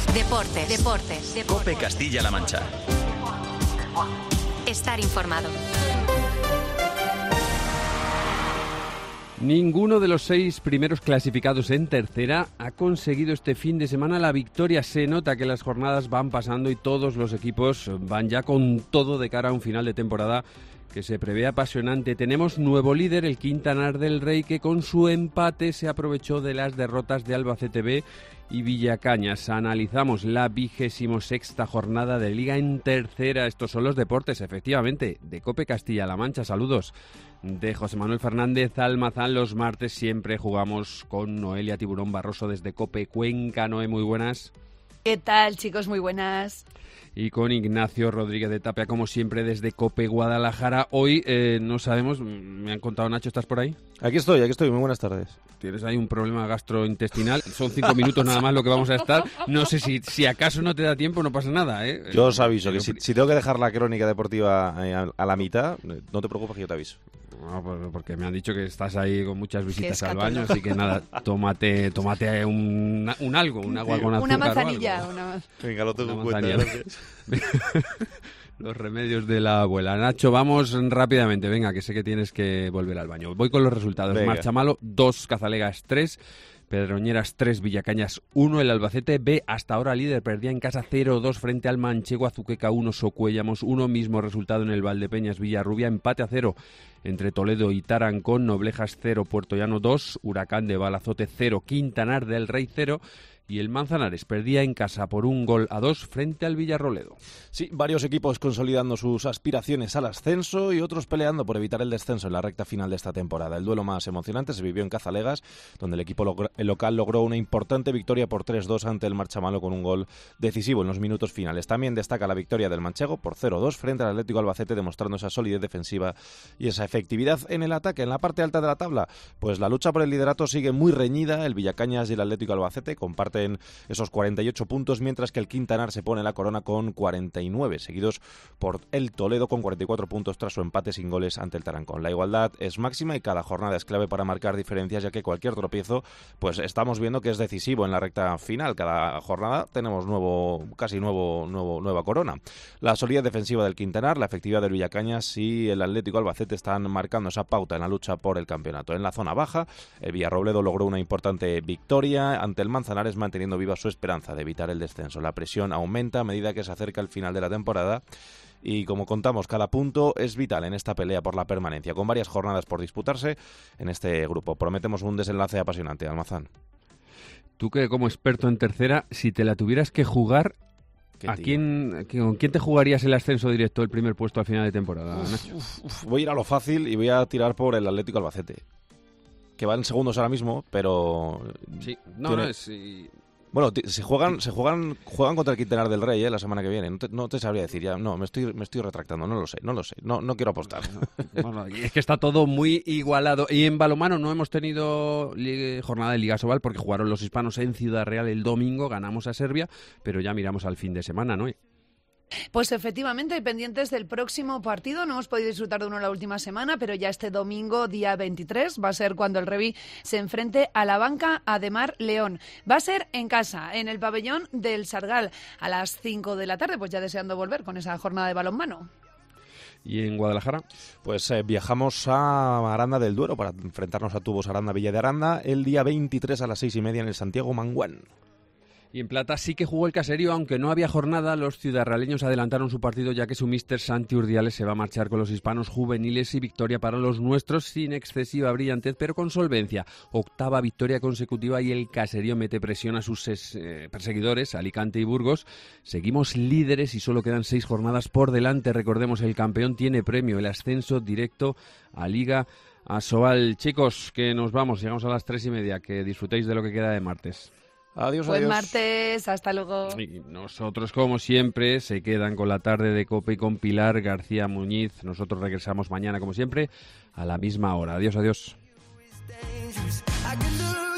Deportes. COPE Castilla-La Mancha. Estar informado. Ninguno de los 6 primeros clasificados en tercera ha conseguido este fin de semana la victoria. Se nota que las jornadas van pasando y todos los equipos van ya con todo de cara a un final de temporada que se prevé apasionante. Tenemos nuevo líder, el Quintanar del Rey, que con su empate se aprovechó de las derrotas de Albacete B y Villacañas. Analizamos la 26ª jornada de Liga en tercera. Estos son los deportes, efectivamente, de COPE Castilla-La Mancha. Saludos de José Manuel Fernández Almazán. Los martes siempre jugamos con Noelia Tiburón Barroso desde COPE Cuenca. Noé, muy buenas. ¿Qué tal, chicos? Muy buenas. Y con Ignacio Rodríguez de Tapia, como siempre, desde COPE Guadalajara. Hoy no sabemos, me han contado, Nacho, ¿estás por ahí? Aquí estoy, muy buenas tardes. Tienes ahí un problema gastrointestinal, son 5 minutos nada más lo que vamos a estar. No sé si acaso no te da tiempo, no pasa nada, ¿eh? Yo os aviso que si tengo que dejar la crónica deportiva a la mitad, no te preocupes que yo te aviso. No, porque me han dicho que estás ahí con muchas visitas al baño, así que nada, tómate un algo, un agua con azúcar. Una manzanilla. Venga, lo tengo en cuenta. Los remedios de la abuela. Nacho, vamos rápidamente, venga, que sé que tienes que volver al baño. Voy con los resultados. Venga. Marchamalo 2, Cazalegas 3, Pedroñeras 3, Villacañas 1. El Albacete B, hasta ahora líder, perdía en casa 0-2 frente al Manchego. Azuqueca 1, Socuéllamos 1. Mismo resultado en el Valdepeñas Villarrubia, empate a 0 entre Toledo y Tarancón. Noblejas 0, Puertollano 2, Huracán de Balazote 0, Quintanar del Rey 0. Y el Manzanares perdía en casa por 1-2 frente al Villarroledo. Sí, varios equipos consolidando sus aspiraciones al ascenso y otros peleando por evitar el descenso en la recta final de esta temporada. El duelo más emocionante se vivió en Cazalegas, donde el equipo local logró una importante victoria por 3-2 ante el Marchamalo con un gol decisivo en los minutos finales. También destaca la victoria del Manchego por 0-2 frente al Atlético Albacete, demostrando esa solidez defensiva y esa efectividad en el ataque. En la parte alta de la tabla, pues la lucha por el liderato sigue muy reñida. El Villacañas y el Atlético Albacete comparten esos 48 puntos, mientras que el Quintanar se pone la corona con 49, seguidos por el Toledo con 44 puntos tras su empate sin goles ante el Tarancón. La igualdad es máxima y cada jornada es clave para marcar diferencias, ya que cualquier tropiezo, pues estamos viendo que es decisivo en la recta final. Cada jornada tenemos nueva corona. La solidez defensiva del Quintanar, la efectividad del Villacañas y el Atlético Albacete están marcando esa pauta en la lucha por el campeonato. En la zona baja, el Villarrobledo logró una importante victoria ante el Manzanares, manteniendo viva su esperanza de evitar el descenso. La presión aumenta a medida que se acerca el final de la temporada y, como contamos, cada punto es vital en esta pelea por la permanencia, con varias jornadas por disputarse en este grupo. Prometemos un desenlace apasionante, Almazán. Tú, que como experto en tercera, si te la tuvieras que jugar, ¿con quién te jugarías el ascenso directo, el primer puesto al final de temporada, Nacho? Voy a ir a lo fácil y voy a tirar por el Atlético Albacete, que van segundos ahora mismo, pero... Sí, Bueno, se juegan contra el Quintanar del Rey la semana que viene. No te sabría decir ya. No, me estoy retractando. No lo sé. No quiero apostar. Bueno, es que está todo muy igualado. Y en balonmano no hemos tenido jornada de Liga Sobal porque jugaron los hispanos en Ciudad Real el domingo. Ganamos a Serbia, pero ya miramos al fin de semana, ¿no? Pues efectivamente, pendientes del próximo partido. No hemos podido disfrutar de uno la última semana, pero ya este domingo, día 23, va a ser cuando el Revi se enfrente a la Banca Ademar León. Va a ser en casa, en el pabellón del Sargal, a las 5 de la tarde, pues ya deseando volver con esa jornada de balonmano. ¿Y en Guadalajara? Pues viajamos a Aranda del Duero para enfrentarnos a Tubos Aranda Villa de Aranda el día 23 a las 6:30 en el Santiago Manguán. Y en plata sí que jugó el Caserío, aunque no había jornada. Los ciudadraleños adelantaron su partido, ya que su míster Santi Urdiales se va a marchar con los hispanos juveniles, y victoria para los nuestros sin excesiva brillantez, pero con solvencia. 8ª victoria consecutiva y el Caserío mete presión a sus perseguidores, Alicante y Burgos. Seguimos líderes y solo quedan 6 jornadas por delante. Recordemos, el campeón tiene premio, el ascenso directo a Liga Asobal. Chicos, que nos vamos, llegamos a las 3:30. Que disfrutéis de lo que queda de martes. Adiós, Buen adiós. martes, hasta luego. Y nosotros, como siempre, se quedan con la tarde de COPE y con Pilar García Muñiz. Nosotros regresamos mañana, como siempre, a la misma hora. Adiós, adiós.